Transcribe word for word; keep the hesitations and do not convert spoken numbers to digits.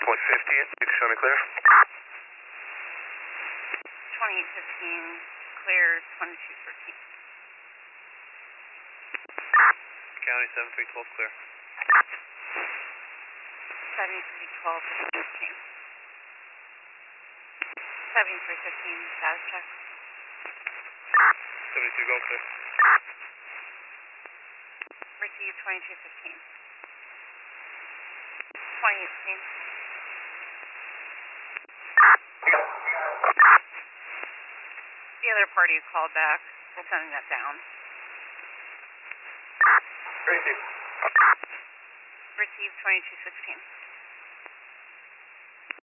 point fifteen, you can show me clear. twenty-eight fifteen, clear, twenty-two thirteen. County seven three twelve, clear. seventy-three twelve, fifteen. seventy-three fifteen, status check. seventy-two, go clear. Receive twenty-two fifteen. twenty eighteen. The other party called back. We're sending that down. Receive. Receive twenty-two sixteen.